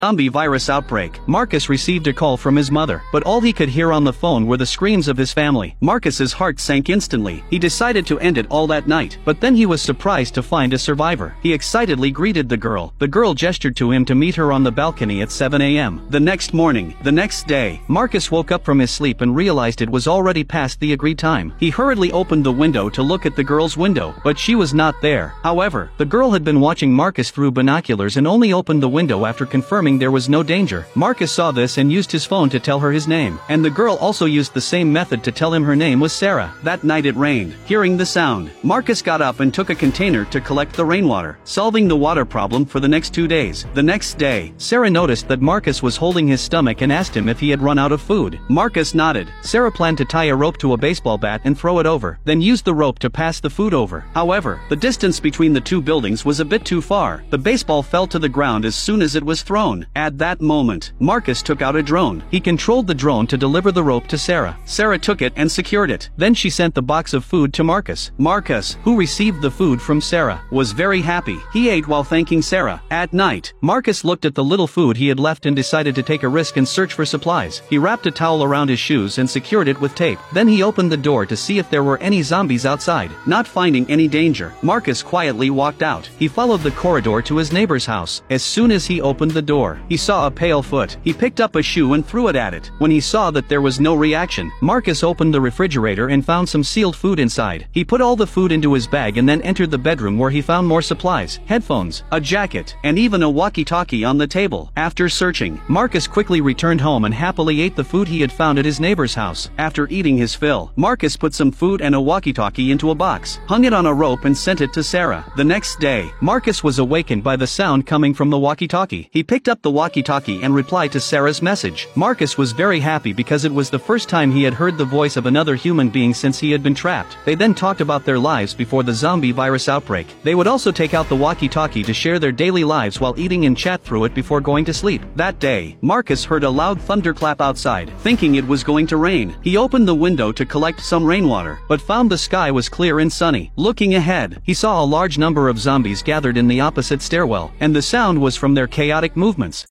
Zombie virus outbreak. Marcus received a call from his mother, but all he could hear on the phone were the screams of his family. Marcus's heart sank instantly. He decided to end it all that night, but then he was surprised to find a survivor. He excitedly greeted the girl. The girl gestured to him to meet her on the balcony at 7 a.m. The next morning, the next day, Marcus woke up from his sleep and realized it was already past the agreed time. He hurriedly opened the window to look at the girl's window, but she was not there. However, the girl had been watching Marcus through binoculars and only opened the window after confirming there was no danger. Marcus saw this and used his phone to tell her his name, and the girl also used the same method to tell him her name was Sarah. That night it rained. Hearing the sound, Marcus got up and took a container to collect the rainwater, solving the water problem for the next 2 days. The next day, Sarah noticed that Marcus was holding his stomach and asked him if he had run out of food. Marcus nodded. Sarah planned to tie a rope to a baseball bat and throw it over, then use the rope to pass the food over. However, the distance between the two buildings was a bit too far. The baseball fell to the ground as soon as it was thrown. At that moment, Marcus took out a drone. He controlled the drone to deliver the rope to Sarah. Sarah took it and secured it. Then she sent the box of food to Marcus. Marcus, who received the food from Sarah, was very happy. He ate while thanking Sarah. At night, Marcus looked at the little food he had left and decided to take a risk and search for supplies. He wrapped a towel around his shoes and secured it with tape. Then he opened the door to see if there were any zombies outside. Not finding any danger, Marcus quietly walked out. He followed the corridor to his neighbor's house. As soon as he opened the door, he saw a pale foot. He picked up a shoe and threw it at it. When he saw that there was no reaction, Marcus opened the refrigerator and found some sealed food inside. He put all the food into his bag and then entered the bedroom where he found more supplies, headphones, a jacket, and even a walkie-talkie on the table. After searching, Marcus quickly returned home and happily ate the food he had found at his neighbor's house. After eating his fill, Marcus put some food and a walkie-talkie into a box, hung it on a rope and sent it to Sarah. The next day, Marcus was awakened by the sound coming from the walkie-talkie. He picked up the walkie-talkie and replied to Sarah's message. Marcus was very happy because it was the first time he had heard the voice of another human being since he had been trapped. They then talked about their lives before the zombie virus outbreak. They would also take out the walkie-talkie to share their daily lives while eating and chat through it before going to sleep. That day, Marcus heard a loud thunderclap outside. Thinking it was going to rain, he opened the window to collect some rainwater, but found the sky was clear and sunny. Looking ahead, he saw a large number of zombies gathered in the opposite stairwell, and the sound was from their chaotic movements.